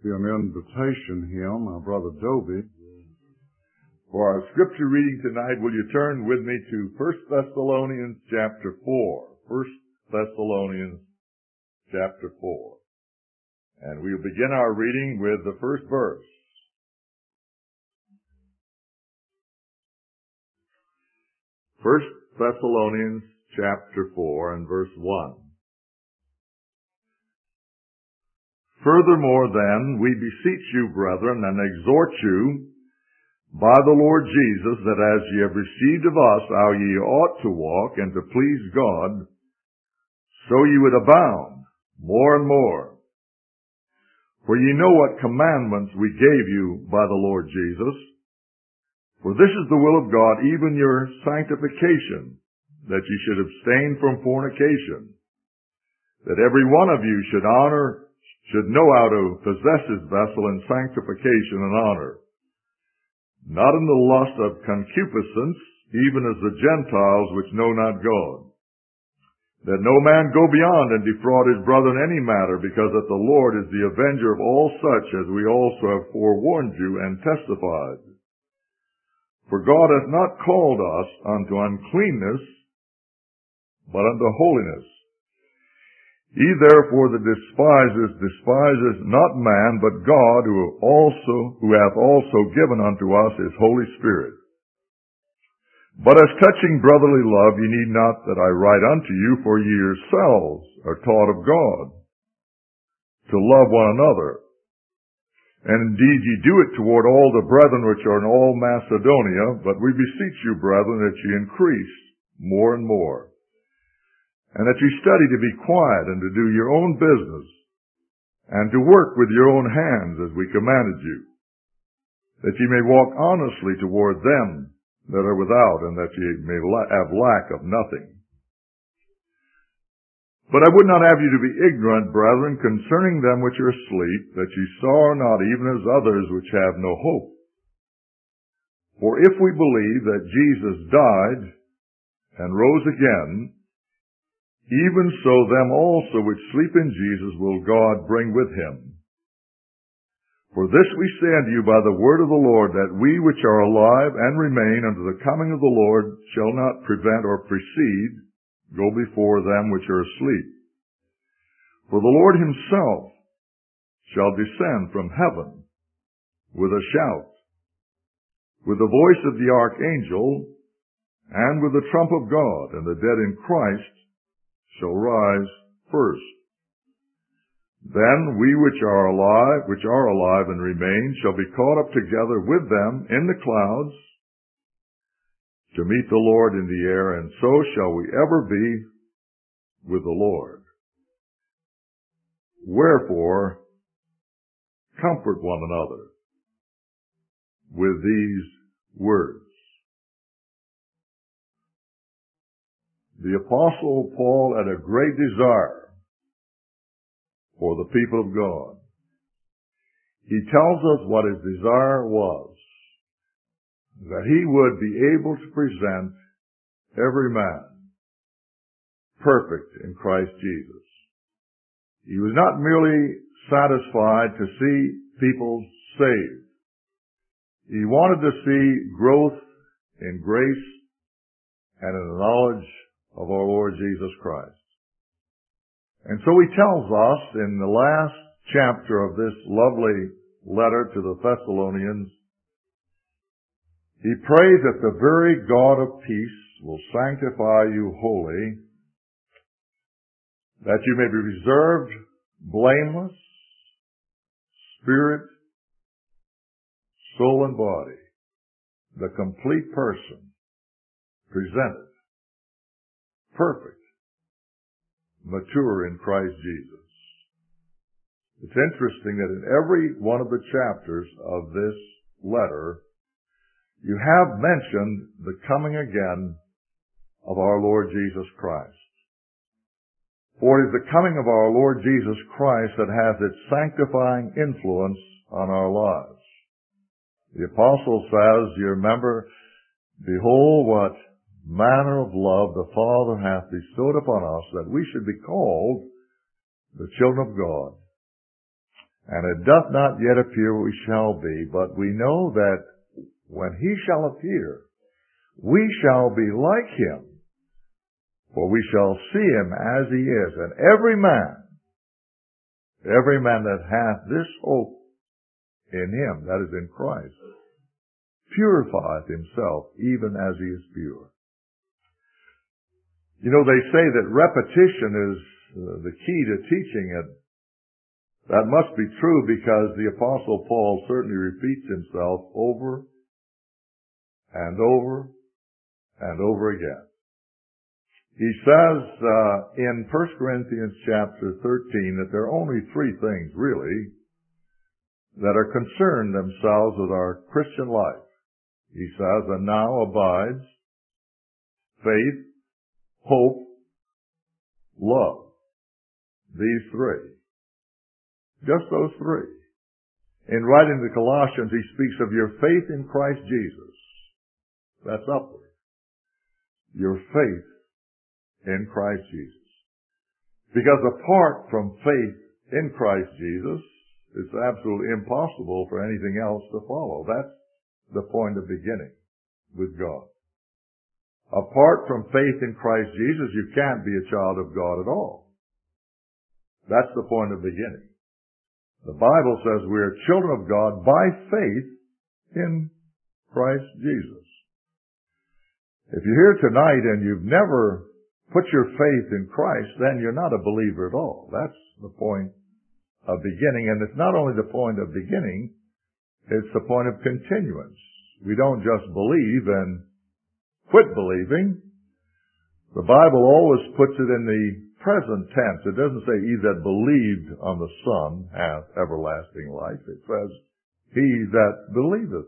be an invitation hymn, our brother Dobie. For our scripture reading tonight, will you turn with me to 1 Thessalonians chapter 4. 1 Thessalonians chapter 4. And we'll begin our reading with the first verse. First Thessalonians chapter 4 and verse 1. Furthermore then, we beseech you, brethren, and exhort you by the Lord Jesus, that as ye have received of us how ye ought to walk and to please God, so ye would abound more and more. For ye know what commandments we gave you by the Lord Jesus. For this is the will of God, even your sanctification, that ye should abstain from fornication, that every one of you should know how to possess his vessel in sanctification and honor, not in the lust of concupiscence, even as the Gentiles which know not God. That no man go beyond and defraud his brother in any matter, because that the Lord is the avenger of all such, as we also have forewarned you and testified. For God hath not called us unto uncleanness, but unto holiness. He therefore that despises not man, but God, who hath also given unto us his Holy Spirit. But as touching brotherly love, ye need not that I write unto you, for ye yourselves are taught of God to love one another. And indeed ye do it toward all the brethren which are in all Macedonia, but we beseech you, brethren, that ye increase more and more, and that ye study to be quiet and to do your own business, and to work with your own hands as we commanded you, that ye may walk honestly toward them that are without, and that ye may have lack of nothing. But I would not have you to be ignorant, brethren, concerning them which are asleep, that ye sorrow not even as others which have no hope. For if we believe that Jesus died and rose again, even so them also which sleep in Jesus will God bring with him. For this we say unto you by the word of the Lord, that we which are alive and remain unto the coming of the Lord shall not prevent or precede, go before them which are asleep. For the Lord himself shall descend from heaven with a shout, with the voice of the archangel, and with the trump of God, and the dead in Christ shall rise first. Then we which are alive and remain shall be caught up together with them in the clouds to meet the Lord in the air, and so shall we ever be with the Lord. Wherefore, comfort one another with these words. The Apostle Paul had a great desire for the people of God. He tells us what his desire was, that he would be able to present every man perfect in Christ Jesus. He was not merely satisfied to see people saved. He wanted to see growth in grace and in the knowledge of our Lord Jesus Christ. And so he tells us in the last chapter of this lovely letter to the Thessalonians, he prays that the very God of peace will sanctify you wholly, that you may be reserved blameless, spirit, soul, and body, the complete person, presented, perfect, mature in Christ Jesus. It's interesting that in every one of the chapters of this letter, you have mentioned the coming again of our Lord Jesus Christ. For it is the coming of our Lord Jesus Christ that has its sanctifying influence on our lives. The apostle says, you remember, behold what manner of love the Father hath bestowed upon us, that we should be called the children of God. And it doth not yet appear what we shall be, but we know that when he shall appear, we shall be like him, for we shall see him as he is. And every man that hath this hope in him, that is in Christ, purifieth himself even as he is pure. You know, they say that repetition is the key to teaching it. That must be true because the Apostle Paul certainly repeats himself over and over and over again. He says in 1 Corinthians chapter 13 that there are only three things, really, that are concerned themselves with our Christian life. He says, and now abides faith, hope, love. These three. Just those three. In writing the Colossians, he speaks of your faith in Christ Jesus. That's upward. Your faith in Christ Jesus. Because apart from faith in Christ Jesus, it's absolutely impossible for anything else to follow. That's the point of beginning with God. Apart from faith in Christ Jesus, you can't be a child of God at all. That's the point of beginning. The Bible says we are children of God by faith in Christ Jesus. If you're here tonight and you've never put your faith in Christ, then you're not a believer at all. That's the point of beginning. And it's not only the point of beginning, it's the point of continuance. We don't just believe and quit believing. The Bible always puts it in the present tense. It doesn't say, he that believed on the Son hath everlasting life. It says, he that believeth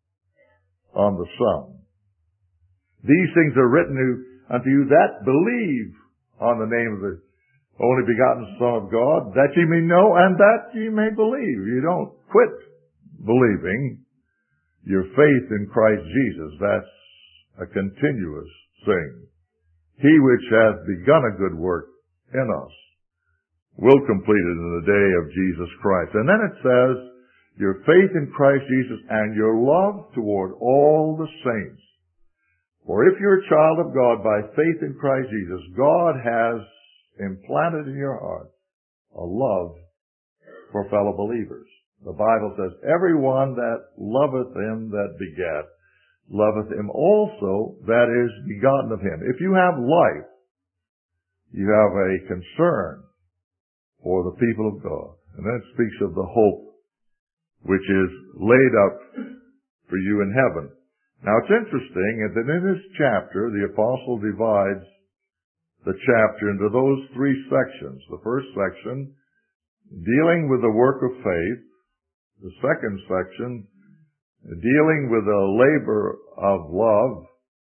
on the Son. These things are written unto you that believe on the name of the only begotten Son of God, that ye may know and that ye may believe. You don't quit believing. Your faith in Christ Jesus, that's a continuous thing. He which hath begun a good work in us will complete it in the day of Jesus Christ. And then it says, your faith in Christ Jesus and your love toward all the saints. For if you're a child of God by faith in Christ Jesus, God has implanted in your heart a love for fellow believers. The Bible says, everyone that loveth him that begat, loveth him also that is begotten of him. If you have life, you have a concern for the people of God. And that speaks of the hope which is laid up for you in heaven. Now it's interesting that in this chapter, the apostle divides the chapter into those three sections. The first section, dealing with the work of faith. The second section, dealing with the labor of love.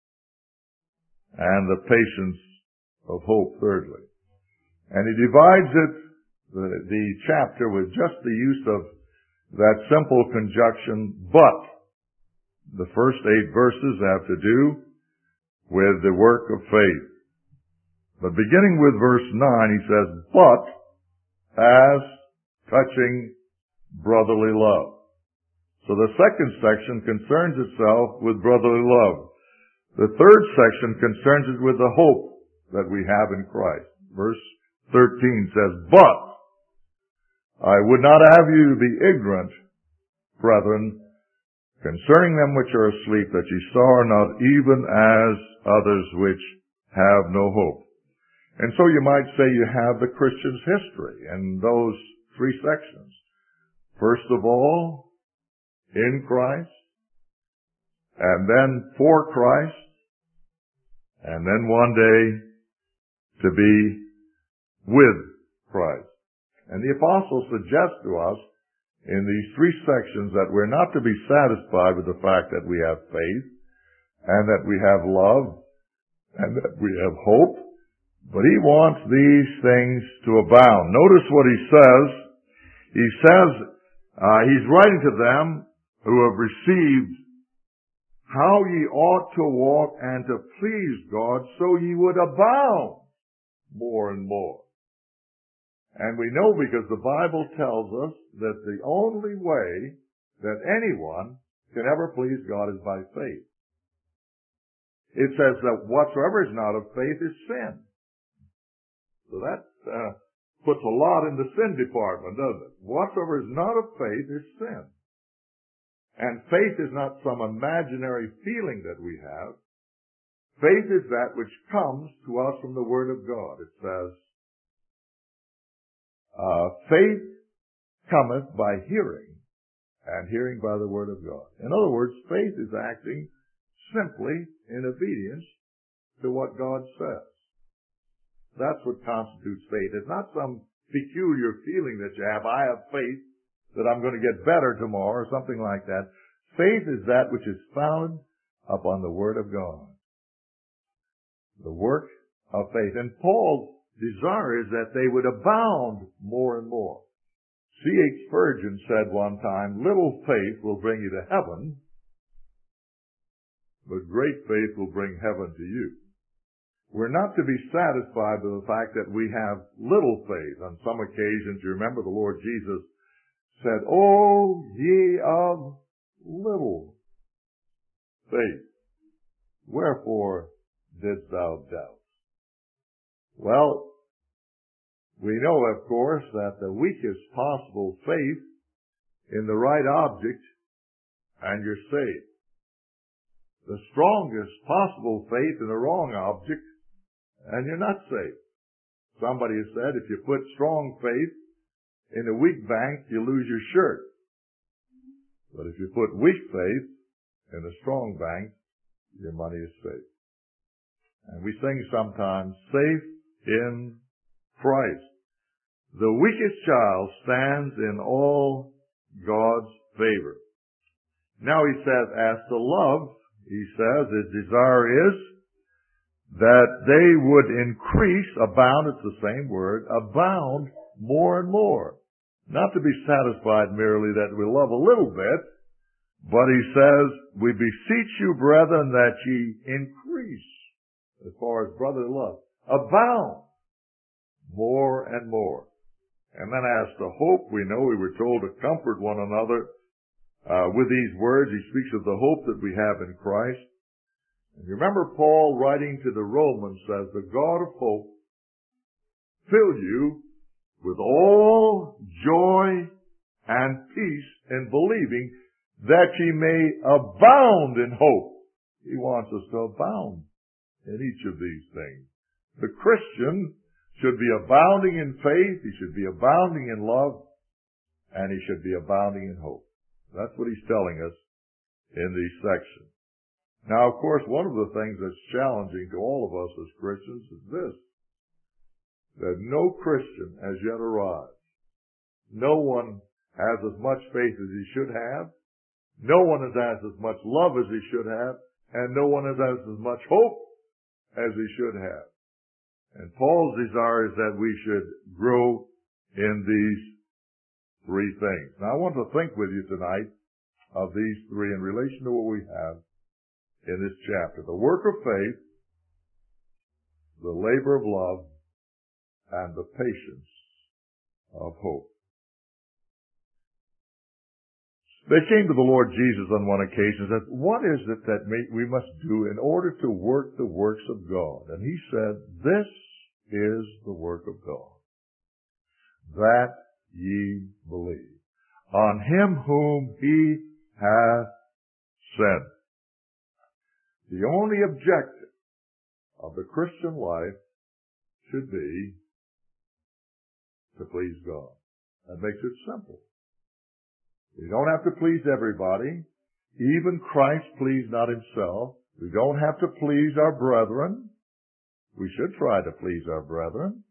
And the patience of hope, thirdly. And he divides it, the chapter, with just the use of that simple conjunction, but. The first 8 verses have to do with the work of faith. But beginning with verse 9, he says, but as touching brotherly love. So the second section concerns itself with brotherly love. The third section concerns it with the hope that we have in Christ. Verse 13 says, but I would not have you to be ignorant, brethren, concerning them which are asleep, that ye sorrow not even as others which have no hope. And so you might say you have the Christian's history in those 3 sections. First of all, in Christ, and then for Christ, and then one day to be with Christ. And the apostle suggests to us in these 3 sections that we're not to be satisfied with the fact that we have faith and that we have love and that we have hope, but he wants these things to abound. Notice what he says. He says, he's writing to them who have received how ye ought to walk and to please God, so ye would abound more and more. And we know because the Bible tells us that the only way that anyone can ever please God is by faith. It says that whatsoever is not of faith is sin. So that puts a lot in the sin department, doesn't it? Whatsoever is not of faith is sin. And faith is not some imaginary feeling that we have. Faith is that which comes to us from the Word of God. It says, faith cometh by hearing, and hearing by the Word of God. In other words, faith is acting simply in obedience to what God says. That's what constitutes faith. It's not some peculiar feeling that you have. I have faith that I'm going to get better tomorrow or something like that. Faith is that which is founded upon the Word of God. The work of faith. And Paul's desire is that they would abound more and more. C.H. Spurgeon said one time, little faith will bring you to heaven, but great faith will bring heaven to you. We're not to be satisfied with the fact that we have little faith. On some occasions, you remember the Lord Jesus said, "O ye of little faith, wherefore didst thou doubt?" Well, we know, of course, that the weakest possible faith in the right object, and you're saved. The strongest possible faith in the wrong object, and you're not saved. Somebody has said, if you put strong faith in a weak bank, you lose your shirt. But if you put weak faith in a strong bank, your money is safe. And we sing sometimes, safe in Christ. The weakest child stands in all God's favor. Now he says, as to love, he says, his desire is that they would increase, abound, it's the same word, abound more and more. Not to be satisfied merely that we love a little bit, but he says, we beseech you, brethren, that ye increase, as far as brotherly love, abound more and more. And then as to hope, we know we were told to comfort one another with these words. He speaks of the hope that we have in Christ. And you remember Paul writing to the Romans says, the God of hope fill you with all joy and peace in believing, that ye may abound in hope. He wants us to abound in each of these things. The Christian should be abounding in faith, he should be abounding in love, and he should be abounding in hope. That's what he's telling us in these sections. Now, of course, one of the things that's challenging to all of us as Christians is this, that no Christian has yet arrived. No one has as much faith as he should have. No one has as much love as he should have. And no one has as much hope as he should have. And Paul's desire is that we should grow in these three things. Now, I want to think with you tonight of these three in relation to what we have in this chapter. The work of faith, the labor of love, and the patience of hope. They came to the Lord Jesus on one occasion and said, what is it that we must do in order to work the works of God? And he said, this is the work of God, that ye believe on him whom he hath sent. The only objective of the Christian life should be to please God. That makes it simple. We don't have to please everybody. Even Christ pleased not himself. We don't have to please our brethren. We should try to please our brethren.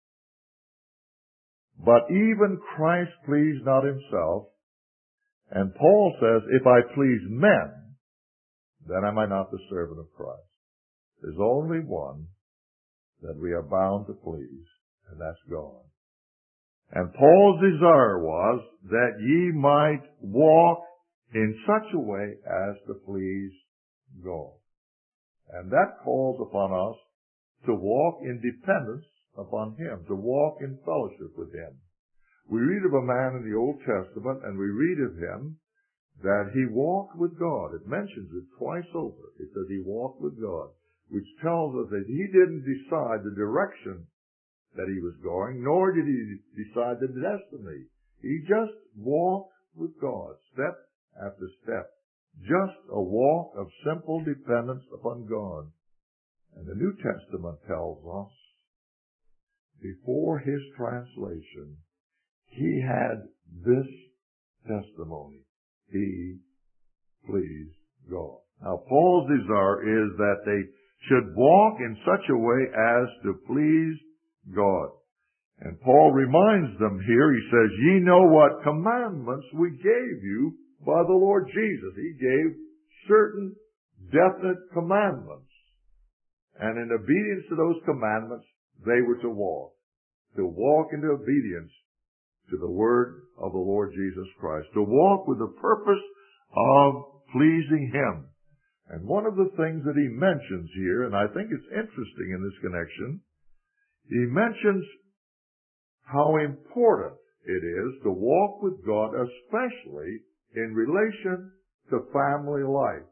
But even Christ pleased not himself. And Paul says, if I please men, then am I not the servant of Christ? There's only one that we are bound to please, and that's God. And Paul's desire was that ye might walk in such a way as to please God. And that calls upon us to walk in dependence upon Him, to walk in fellowship with Him. We read of a man in the Old Testament, and we read of him that he walked with God. It mentions it twice over. It says he walked with God, which tells us that he didn't decide the direction that he was going, nor did he decide the destiny. He just walked with God, step after step. Just a walk of simple dependence upon God. And the New Testament tells us, before his translation, he had this testimony. He pleased God. Now, Paul's desire is that they should walk in such a way as to please God. And Paul reminds them here, he says, ye know what commandments we gave you by the Lord Jesus. He gave certain definite commandments. And in obedience to those commandments, they were to walk into obedience to the word of the Lord Jesus Christ, to walk with the purpose of pleasing Him. And one of the things that he mentions here, and I think it's interesting in this connection, he mentions how important it is to walk with God, especially in relation to family life.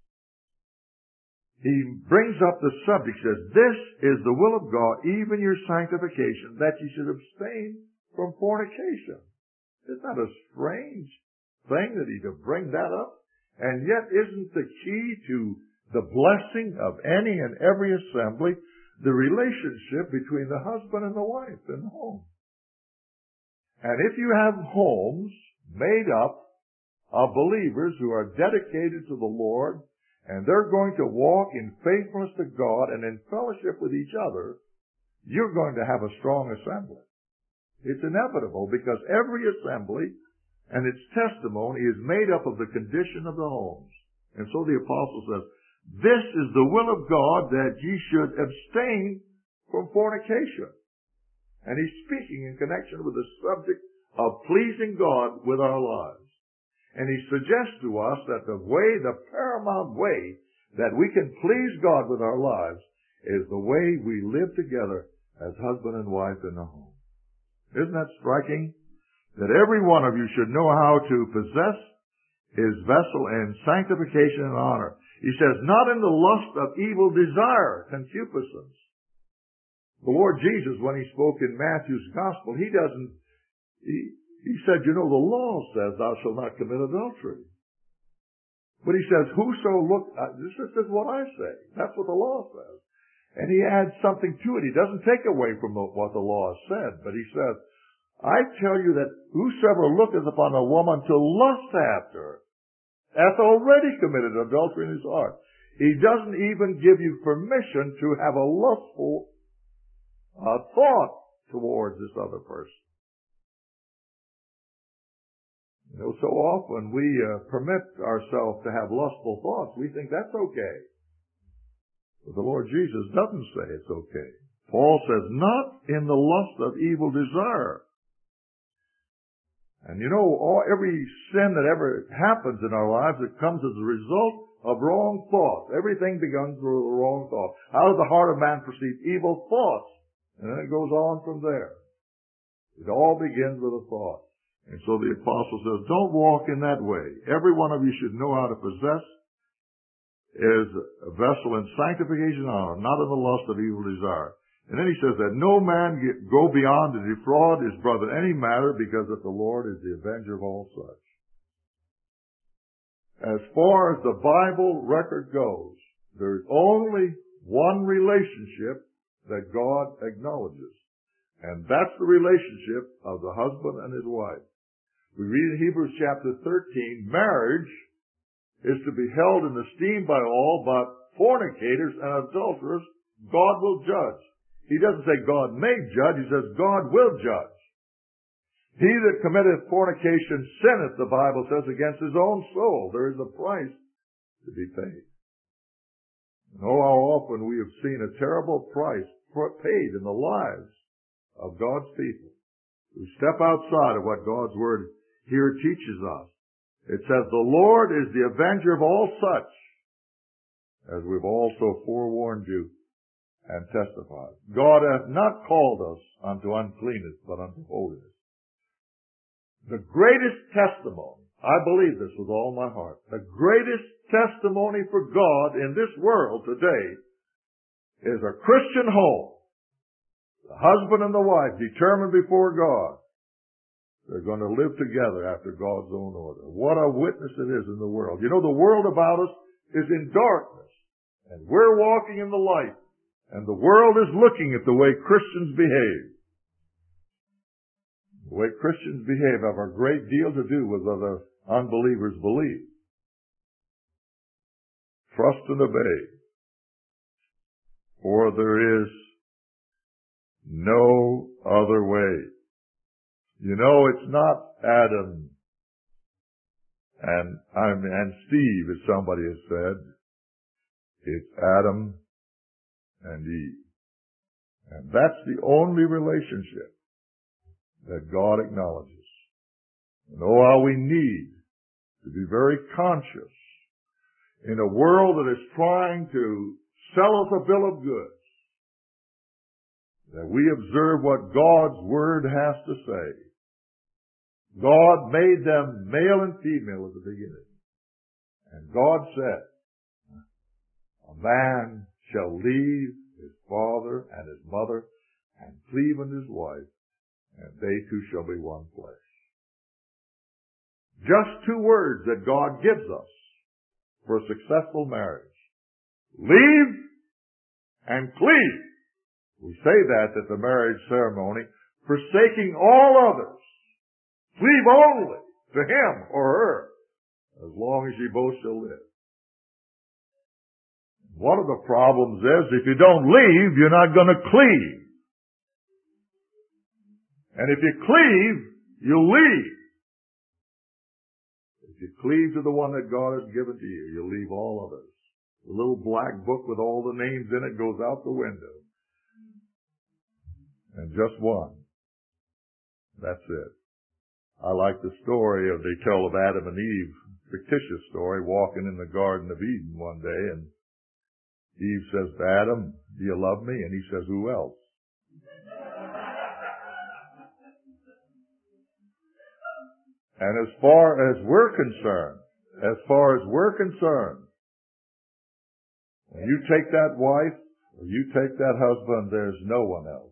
He brings up the subject, says, this is the will of God, even your sanctification, that you should abstain from fornication. Isn't that a strange thing that he could bring that up? And yet isn't the key to the blessing of any and every assembly the relationship between the husband and the wife in the home? And if you have homes made up of believers who are dedicated to the Lord, and they're going to walk in faithfulness to God and in fellowship with each other, you're going to have a strong assembly. It's inevitable, because every assembly and its testimony is made up of the condition of the homes. And so the apostle says, this is the will of God, that ye should abstain from fornication. And he's speaking in connection with the subject of pleasing God with our lives. And he suggests to us that the paramount way that we can please God with our lives is the way we live together as husband and wife in the home. Isn't that striking? That every one of you should know how to possess his vessel in sanctification and honor. He says, not in the lust of evil desire, concupiscence. The Lord Jesus, when he spoke in Matthew's gospel, he said, the law says thou shalt not commit adultery. But he says, this is what I say. That's what the law says. And he adds something to it. He doesn't take away from what the law said, but he says, I tell you that whosoever looketh upon a woman to lust after her hath already committed adultery in his heart. He doesn't even give you permission to have a lustful thought towards this other person. So often we permit ourselves to have lustful thoughts. We think that's okay. But the Lord Jesus doesn't say it's okay. Paul says, not in the lust of evil desire. And every sin that ever happens in our lives, it comes as a result of wrong thoughts. Everything begins with a wrong thought. Out of the heart of man proceed evil thoughts. And then it goes on from there. It all begins with a thought. And so the apostle says, don't walk in that way. Every one of you should know how to possess his vessel in sanctification and honor, not in the lust of evil desire. And then he says that no man go beyond to defraud his brother in any matter, because that the Lord is the avenger of all such. As far as the Bible record goes, there is only one relationship that God acknowledges. And that's the relationship of the husband and his wife. We read in Hebrews chapter 13, marriage is to be held in esteem by all, but fornicators and adulterers God will judge. He doesn't say God may judge, he says God will judge. He that committeth fornication sinneth, the Bible says, against his own soul. There is a price to be paid. And oh, how often we have seen a terrible price paid in the lives of God's people who step outside of what God's Word here teaches us. It says, the Lord is the avenger of all such, as we've also forewarned you and testifies. God hath not called us unto uncleanness, but unto holiness. The greatest testimony, I believe this with all my heart, the greatest testimony for God in this world today is a Christian home. The husband and the wife determined before God they're going to live together after God's own order. What a witness it is in the world. You know, the world about us is in darkness, and we're walking in the light, and the world is looking at the way Christians behave. The way Christians behave have a great deal to do with what the unbelievers believe. Trust and obey, for there is no other way. You know, it's not Adam and Steve, as somebody has said. It's Adam and Eve. And that's the only relationship that God acknowledges. And oh, how we need to be very conscious in a world that is trying to sell us a bill of goods, that we observe what God's Word has to say. God made them male and female at the beginning. And God said, a man shall leave his father and his mother and cleave unto his wife, and they two shall be one flesh. Just two words that God gives us for a successful marriage. Leave and cleave. We say that at the marriage ceremony, forsaking all others. Cleave only to him or her, as long as ye both shall live. One of the problems is, if you don't leave, you're not going to cleave. And if you cleave, you'll leave. If you cleave to the one that God has given to you, you'll leave all others. The little black book with all the names in it goes out the window. And just one. That's it. I like the story they tell of Adam and Eve, fictitious story, walking in the Garden of Eden one day, and Eve says to Adam, do you love me? And he says, who else? And as far as we're concerned, when you take that wife, or you take that husband, there's no one else.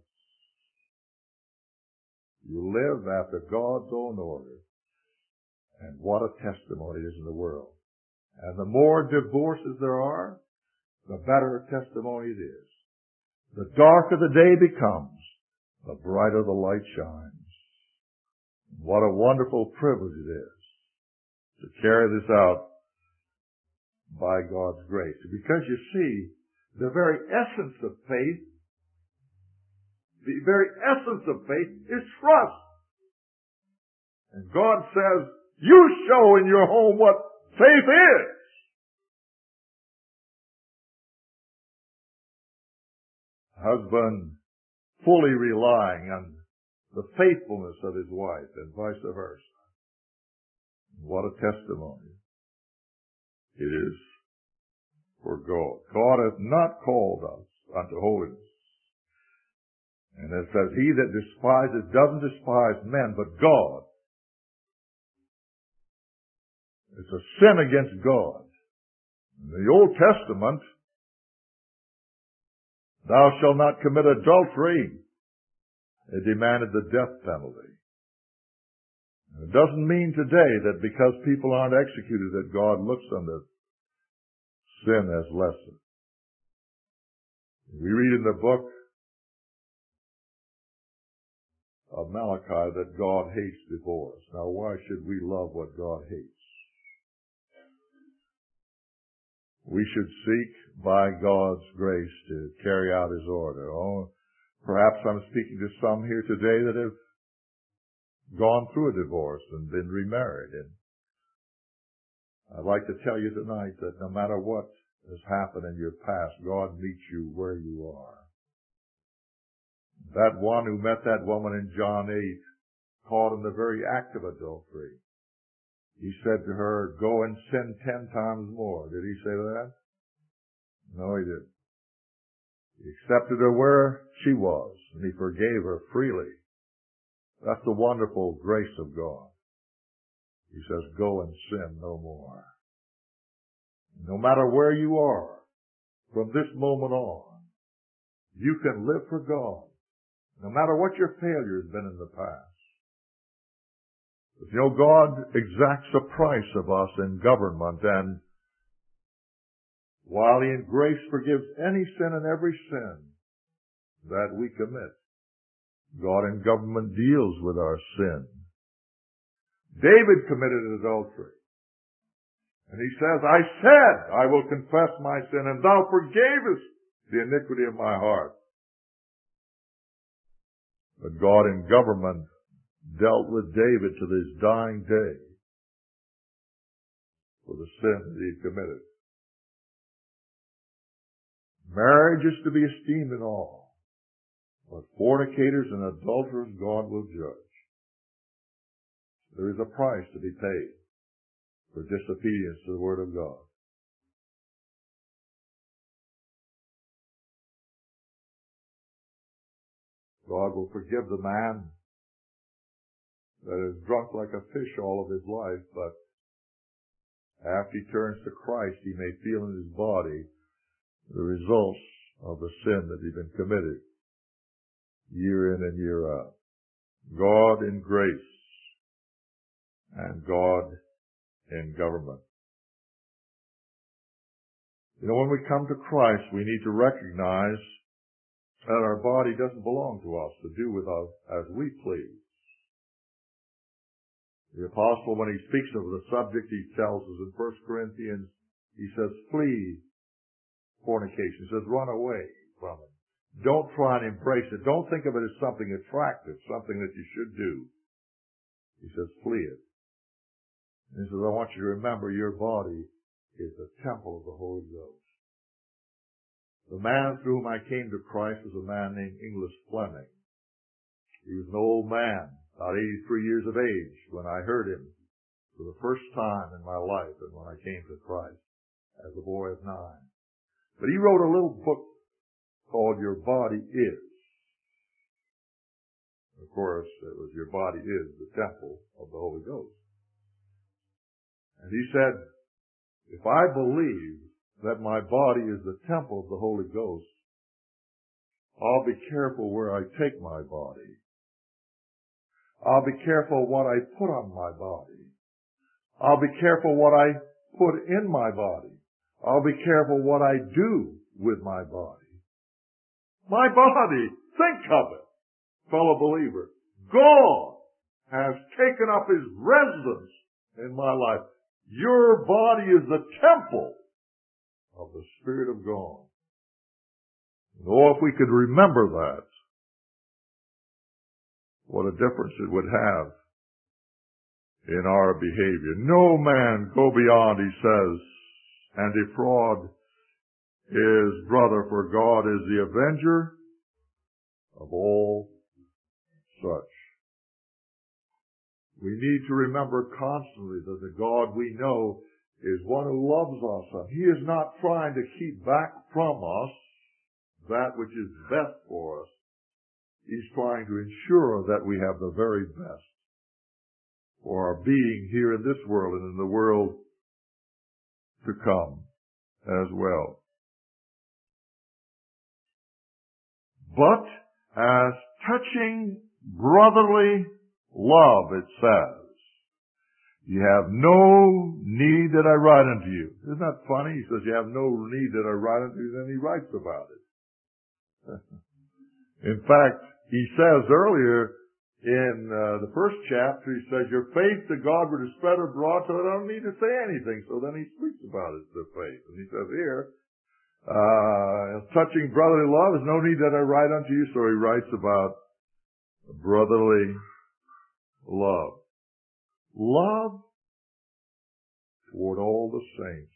You live after God's own order. And what a testimony it is in the world. And the more divorces there are, the better a testimony it is. The darker the day becomes, the brighter the light shines. What a wonderful privilege it is to carry this out by God's grace. Because you see, the very essence of faith is trust. And God says, you show in your home what faith is. Husband fully relying on the faithfulness of his wife and vice versa. What a testimony it is for God. God hath not called us unto holiness. And it says, he that despises doesn't despise men, but God. It's a sin against God. In the Old Testament, thou shalt not commit adultery. It demanded the death penalty. And it doesn't mean today that because people aren't executed that God looks on the sin as lesser. We read in the book of Malachi that God hates divorce. Now, why should we love what God hates? We should seek by God's grace to carry out His order. Oh, perhaps I'm speaking to some here today that have gone through a divorce and been remarried. And I'd like to tell you tonight that no matter what has happened in your past, God meets you where you are. That one who met that woman in John 8, caught in the very act of adultery, he said to her, go and sin 10 times more. Did he say that? No, he didn't. He accepted her where she was, and He forgave her freely. That's the wonderful grace of God. He says, go and sin no more. No matter where you are, from this moment on, you can live for God, no matter what your failure has been in the past. But you know, God exacts a price of us in government, and while He in grace forgives any sin and every sin that we commit, God in government deals with our sin. David committed adultery. And he says, I said, I will confess my sin, and thou forgavest the iniquity of my heart. But God in government dealt with David to his dying day for the sin that he committed. Marriage is to be esteemed in awe, but fornicators and adulterers God will judge. There is a price to be paid for disobedience to the Word of God. God will forgive the man that is drunk like a fish all of his life, but after he turns to Christ, he may feel in his body the results of the sin that he's been committed year in and year out. God in grace and God in government. You know, when we come to Christ, we need to recognize that our body doesn't belong to us to do with us as we please. The apostle, when he speaks of the subject, he tells us in 1 Corinthians, he says, flee fornication. He says, run away from it. Don't try and embrace it. Don't think of it as something attractive, something that you should do. He says, flee it. And he says, I want you to remember your body is the temple of the Holy Ghost. The man through whom I came to Christ was a man named English Fleming. He was an old man, about 83 years of age, when I heard him for the first time in my life and when I came to Christ as a boy of 9. But he wrote a little book called Your Body Is. Of course, it was Your Body Is the Temple of the Holy Ghost. And he said, if I believe that my body is the temple of the Holy Ghost, I'll be careful where I take my body. I'll be careful what I put on my body. I'll be careful what I put in my body. I'll be careful what I do with my body. My body, think of it, fellow believer. God has taken up His residence in my life. Your body is the temple of the Spirit of God. Oh, if we could remember that, what a difference it would have in our behavior. No man go beyond, he says, and defraud his brother, for God is the avenger of all such. We need to remember constantly that the God we know is one who loves us. And He is not trying to keep back from us that which is best for us. He's trying to ensure that we have the very best for our being here in this world and in the world to come as well. But as touching brotherly love, it says, you have no need that I write unto you. Isn't that funny? He says, you have no need that I write unto you, then he writes about it. In fact, he says earlier in the first chapter, he says, your faith to God would have spread abroad, so I don't need to say anything. So then he speaks about it, the faith. And he says here, touching brotherly love, there's no need that I write unto you. So he writes about brotherly love. Love toward all the saints.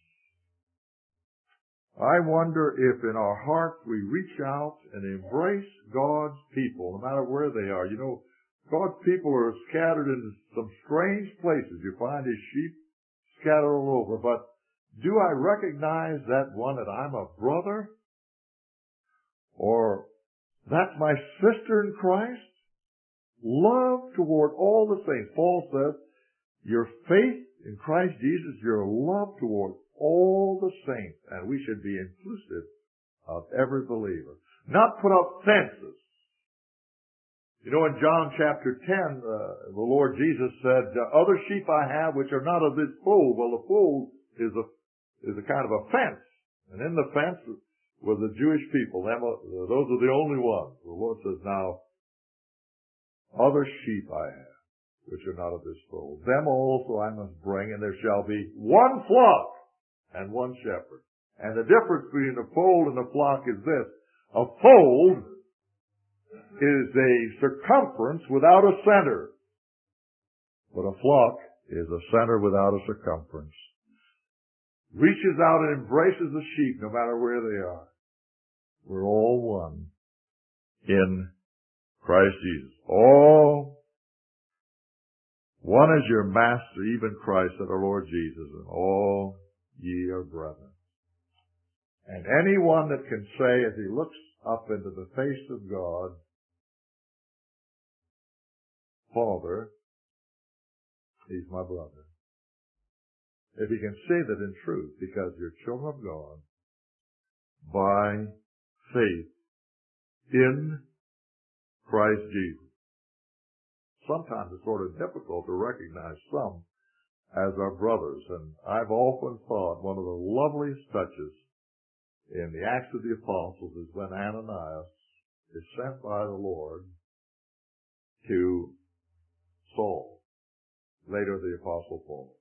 I wonder if in our hearts we reach out and embrace God's people, no matter where they are. You know, God's people are scattered in some strange places. You find His sheep scattered all over. But do I recognize that one that I'm a brother? or that's my sister in Christ. Love toward all the saints. Paul says, your faith in Christ Jesus, your love toward all the saints. And we should be inclusive of every believer. Not put up fences. You know, in John chapter 10, the Lord Jesus said, other sheep I have which are not of this fold. Well, the fold is a kind of a fence. And in the fence were the Jewish people. Those are the only ones. The Lord says, now, other sheep I have which are not of this fold. Them also I must bring, and there shall be one flock and one shepherd. And the difference between a fold and a flock is this. A fold is a circumference without a center. But a flock is a center without a circumference. Reaches out and embraces the sheep no matter where they are. We're all one in Christ Jesus. All one is your master, even Christ, said our Lord Jesus, and all ye are brethren. And anyone that can say, as he looks up into the face of God, Father, he's my brother. If he can say that in truth, because you're children of God, by faith in Christ Jesus. Sometimes it's sort of difficult to recognize some as our brothers, and I've often thought one of the loveliest touches in the Acts of the Apostles is when Ananias is sent by the Lord to Saul, later the Apostle Paul.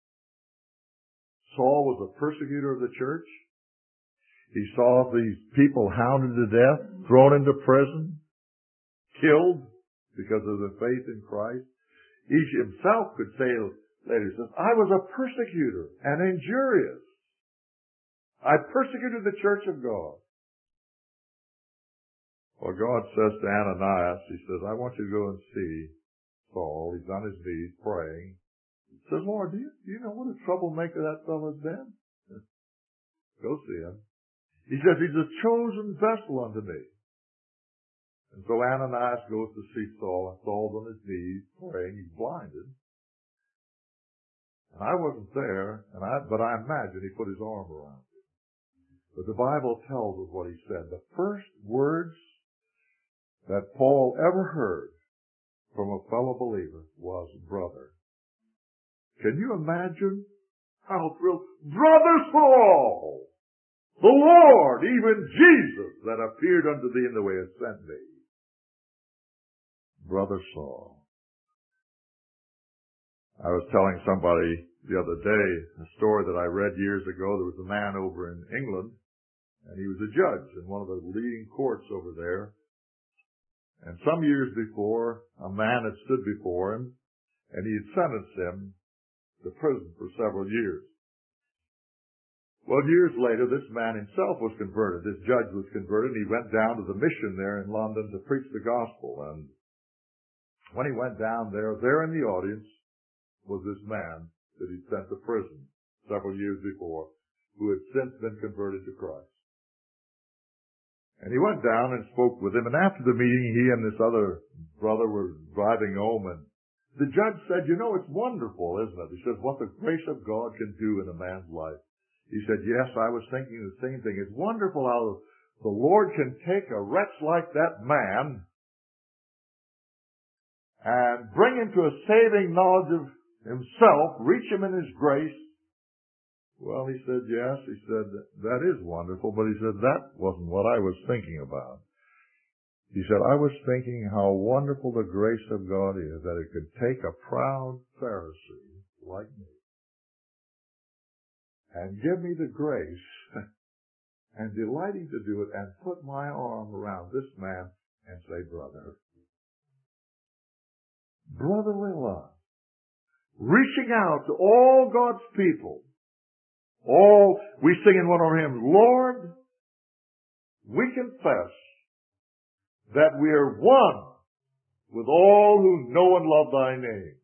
Saul was a persecutor of the church. He saw these people hounded to death, thrown into prison, killed because of their faith in Christ. He himself could say later, he says, I was a persecutor and injurious. I persecuted the church of God. Well, God says to Ananias, he says, I want you to go and see Saul. He's on his knees praying. He says, Lord, do you know what a troublemaker that fellow's been? Go see him. He says, he's a chosen vessel unto me. And so Ananias goes to see Saul, and Saul's on his knees praying. He's blinded. And I wasn't there, but I imagine he put his arm around him. But the Bible tells us what he said. The first words that Paul ever heard from a fellow believer was brother. Can you imagine how thrilled? Brother Saul! The Lord, even Jesus, that appeared unto thee in the way it sent me. Brother Saul. I was telling somebody the other day a story that I read years ago. There was a man over in England, and he was a judge in one of the leading courts over there. And some years before, a man had stood before him, and he had sentenced him to prison for several years. Well, years later, this man himself was converted. This judge was converted, and he went down to the mission there in London to preach the gospel. And when he went down there in the audience was this man that he'd sent to prison several years before, who had since been converted to Christ. And he went down and spoke with him, and after the meeting, he and this other brother were driving home, and the judge said, you know, it's wonderful, isn't it? He said, what the grace of God can do in a man's life. He said, yes, I was thinking the same thing. It's wonderful how the Lord can take a wretch like that man and bring him to a saving knowledge of himself, reach him in his grace. Well, he said, yes. He said, that is wonderful, but he said, that wasn't what I was thinking about. He said, I was thinking how wonderful the grace of God is, that it could take a proud Pharisee like me and give me the grace and delighting to do it and put my arm around this man and say, brother. Brotherly love. Reaching out to all God's people. We sing in one of our hymns, Lord, we confess that we are one with all who know and love thy name.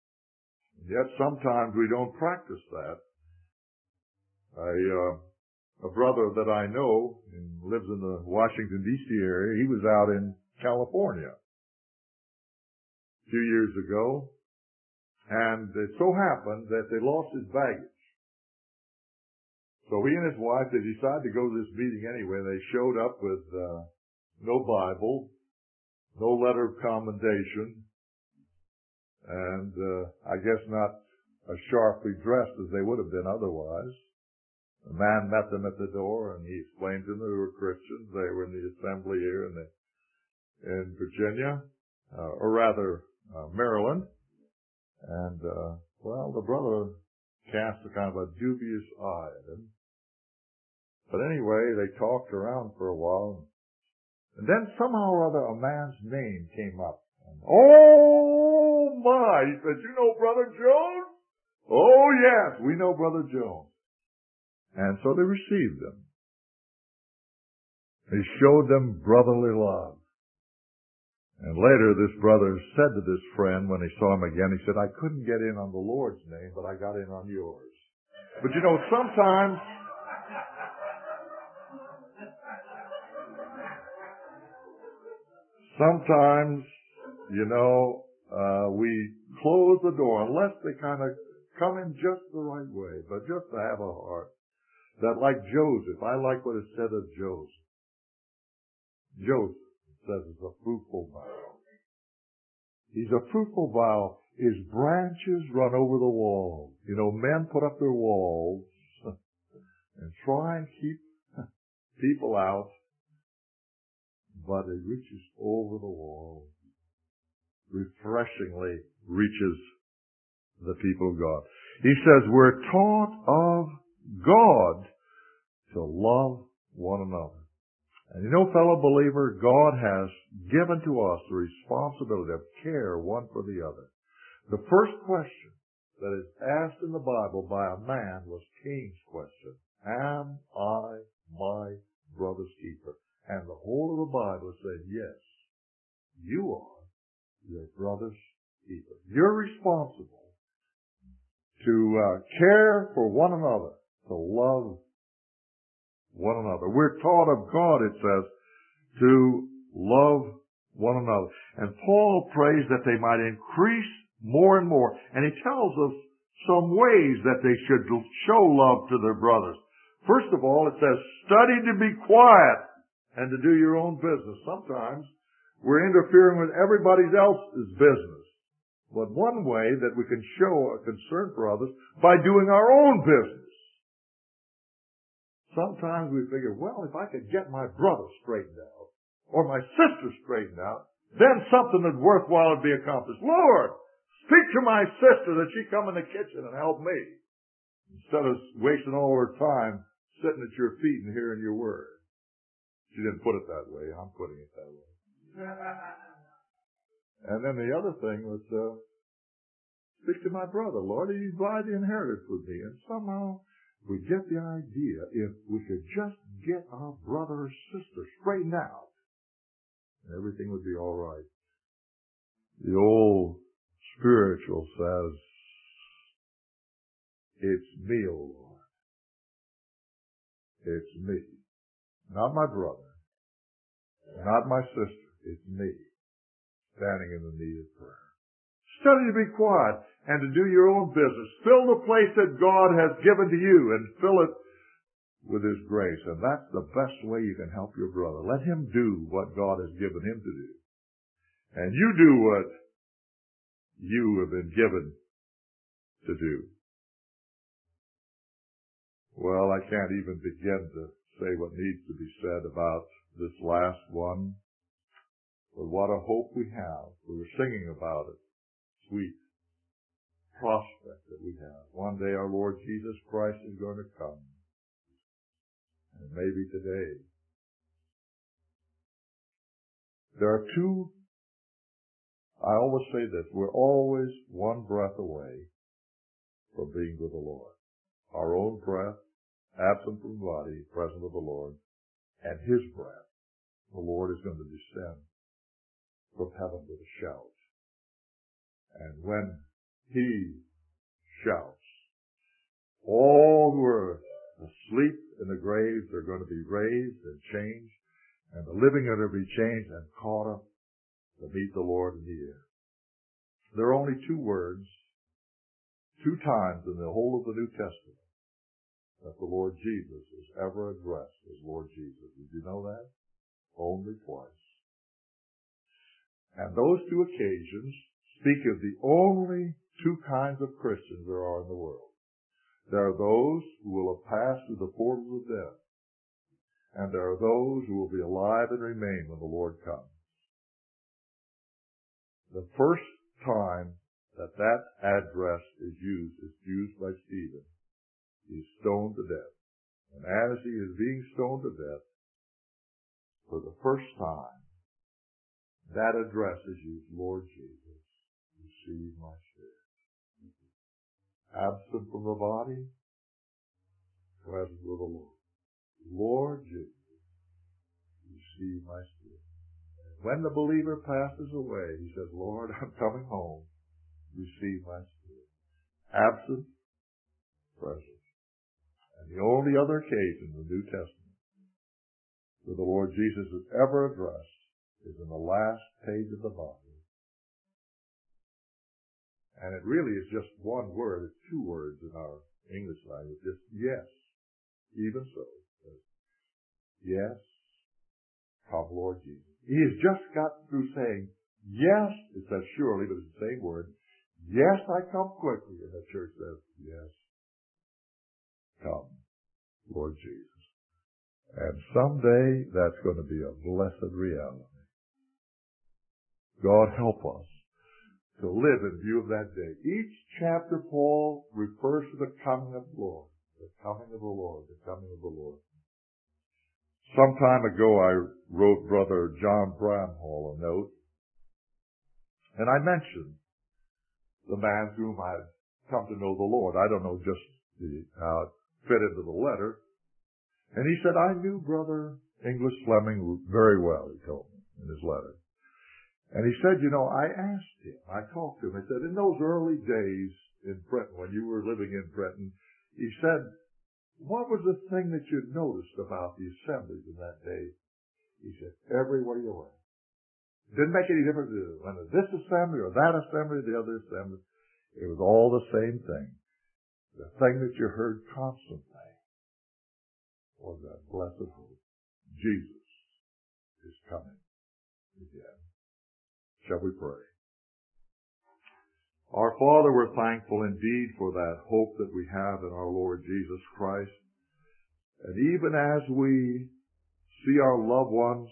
And yet sometimes we don't practice that. A brother that I know and lives in the Washington, D.C. area, he was out in California a few years ago, and it so happened that they lost his baggage. So he and his wife, they decided to go to this meeting anyway. They showed up with no Bible, no letter of commendation, and I guess not as sharply dressed as they would have been otherwise. The man met them at the door, and he explained to them they were Christians. They were in the assembly here in Virginia, or rather Maryland. And well, the brother cast a kind of a dubious eye at him. But anyway, they talked around for a while, and then somehow or other a man's name came up. And, oh my! He said, "You know Brother Jones?" "Oh yes, we know Brother Jones." And so they received them. They showed them brotherly love. And later this brother said to this friend when he saw him again, he said, "I couldn't get in on the Lord's name, but I got in on yours." But you know, sometimes we close the door unless they kind of come in just the right way, but just to have a heart. That like Joseph, I like what it said of Joseph. Joseph says is a fruitful bough. He's a fruitful bough. His branches run over the wall. You know, men put up their walls and try and keep people out, but it reaches over the wall, refreshingly reaches the people of God. He says we're taught of God to love one another. And you know, fellow believer, God has given to us the responsibility of care one for the other. The first question that is asked in the Bible by a man was Cain's question. Am I my brother's keeper? And the whole of the Bible said, yes, you are your brother's keeper. You're responsible to care for one another, to love one another. We're taught of God, it says, to love one another. And Paul prays that they might increase more and more. And he tells us some ways that they should show love to their brothers. First of all, it says, study to be quiet and to do your own business. Sometimes we're interfering with everybody else's business. But one way that we can show a concern for others by doing our own business. Sometimes we figure, well, if I could get my brother straightened out, or my sister straightened out, then something that's worthwhile would be accomplished. Lord, speak to my sister that she come in the kitchen and help me, instead of wasting all her time sitting at your feet and hearing your word. She didn't put it that way. I'm putting it that way. And then the other thing was, speak to my brother. Lord, he divide the inheritance with me. And somehow we get the idea, if we could just get our brother or sister straightened out, everything would be all right. The old spiritual says, it's me, O Lord. It's me. Not my brother. Not my sister. It's me. Standing in the need of prayer. Study to be quiet and to do your own business. Fill the place that God has given to you and fill it with His grace. And that's the best way you can help your brother. Let him do what God has given him to do. And you do what you have been given to do. Well, I can't even begin to say what needs to be said about this last one. But what a hope we have. We were singing about it. Sweet prospect that we have. One day our Lord Jesus Christ is going to come. And maybe today. There are two, I always say this, we're always one breath away from being with the Lord. Our own breath, absent from the body, present with the Lord, and His breath. The Lord is going to descend from heaven with a shout. And when He shouts, all the earth The asleep in the graves are going to be raised and changed, and the living are going to be changed and caught up to meet the Lord in the air. There are only two words, two times in the whole of the New Testament that the Lord Jesus is ever addressed as Lord Jesus. Did you know that? Only twice. And those two occasions speak of the only two kinds of Christians there are in the world. There are those who will have passed through the portals of death, and there are those who will be alive and remain when the Lord comes. The first time that address is used by Stephen. He is stoned to death. And as he is being stoned to death, for the first time, that address is used, Lord Jesus, receive my spirit. Absent from the body, present with the Lord. Lord Jesus, receive my spirit. When the believer passes away, he says, Lord, I'm coming home. Receive my spirit. Absent, present. And the only other occasion in the New Testament where the Lord Jesus is ever addressed is in the last page of the Bible. And it really is just one word. It's two words in our English language. Just yes. Even so. Yes. Come, Lord Jesus. He has just gotten through saying, yes, it says surely, but it's the same word. Yes, I come quickly. And the church says, yes, come, Lord Jesus. And someday that's going to be a blessed reality. God help us to live in view of that day. Each chapter, Paul refers to the coming of the Lord. The coming of the Lord. The coming of the Lord. Some time ago, I wrote Brother John Bramhall a note, and I mentioned the man whom I had come to know the Lord. I don't know just how it fit into the letter. And he said, I knew Brother English Fleming very well, he told me in his letter. And he said, I asked him, I talked to him, I said, in those early days in Brenton, when you were living in Brenton, he said, what was the thing that you noticed about the assemblies in that day? He said, everywhere you went. Didn't make any difference whether this assembly or that assembly or the other assembly. It was all the same thing. The thing that you heard constantly was that blessed hope. Jesus is coming again. Shall we pray? Our Father, we're thankful indeed for that hope that we have in our Lord Jesus Christ. And even as we see our loved ones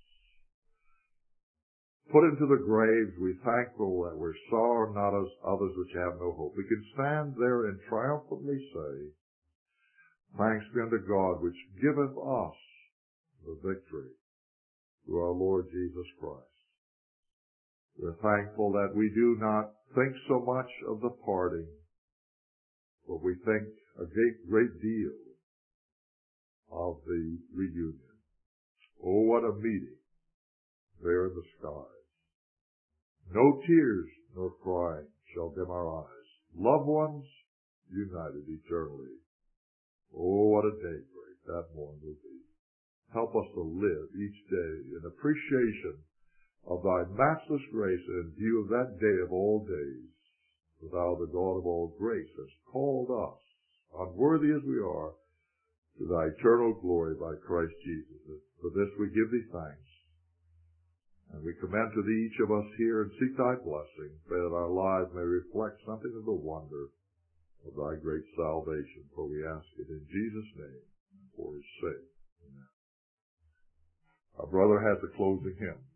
put into the graves, we're thankful that we're sorry, not as others which have no hope. We can stand there and triumphantly say, thanks be unto God which giveth us the victory through our Lord Jesus Christ. We're thankful that we do not think so much of the parting, but we think a great deal of the reunion. Oh, what a meeting there in the skies. No tears nor crying shall dim our eyes. Loved ones united eternally. Oh, what a daybreak that morning will be. Help us to live each day in appreciation of thy matchless grace and in view of that day of all days. For thou, the God of all grace, hast called us, unworthy as we are, to thy eternal glory by Christ Jesus. For this we give thee thanks. And we commend to thee each of us here and seek thy blessing. Pray that our lives may reflect something of the wonder of thy great salvation. For we ask it in Jesus' name and for his sake. Amen. Our brother has a closing hymn.